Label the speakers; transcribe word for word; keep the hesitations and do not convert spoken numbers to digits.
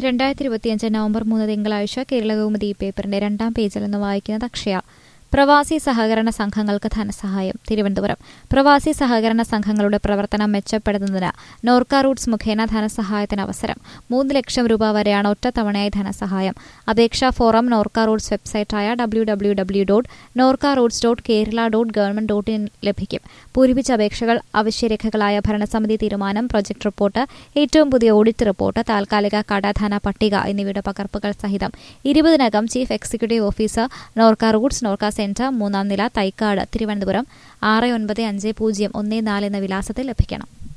Speaker 1: രണ്ടായിരത്തി ഇരുപത്തിയഞ്ച് നവംബർ മൂന്ന് തിങ്കളാഴ്ച കേരളകൗമുദി പേപ്പറിന്റെ രണ്ടാം പേജിൽ നിന്ന് വായിക്കുന്നത് അക്ഷയ. പ്രവാസി സഹകരണ സംഘങ്ങൾക്ക് ധനസഹായം. തിരുവനന്തപുരം. പ്രവാസി സഹകരണ സംഘങ്ങളുടെ പ്രവർത്തനം മെച്ചപ്പെടുത്തുന്നതിന് നോർക്ക റൂട്ട്സ് മുഖേന ധനസഹായത്തിന് അവസരം. മൂന്ന് ലക്ഷം രൂപ വരെയാണ് ഒറ്റത്തവണയായി ധനസഹായം. അപേക്ഷാ ഫോറം നോർക്ക റൂട്ട്സ് വെബ്സൈറ്റായ W W W dot Norka Roots dot Kerala dot government dot in ലഭിക്കും. പൂരിപ്പിച്ച അപേക്ഷകൾ അവശ്യരേഖകളായ ഭരണസമിതി തീരുമാനം, പ്രൊജക്ട് റിപ്പോർട്ട്, ഏറ്റവും പുതിയ ഓഡിറ്റ് റിപ്പോർട്ട്, താൽക്കാലിക കടധന പട്ടിക എന്നിവയുടെ പകർപ്പുകൾ സഹിതം ഇരുപതിനകം chief executive officer Norka Roots, Norka center, മൂന്നാം നില, തൈക്കാട്, തിരുവനന്തപുരം ആറ് ഒൻപത് അഞ്ച് പൂജ്യം ഒന്ന് നാല് എന്ന വിലാസത്തിൽ ലഭിക്കണം.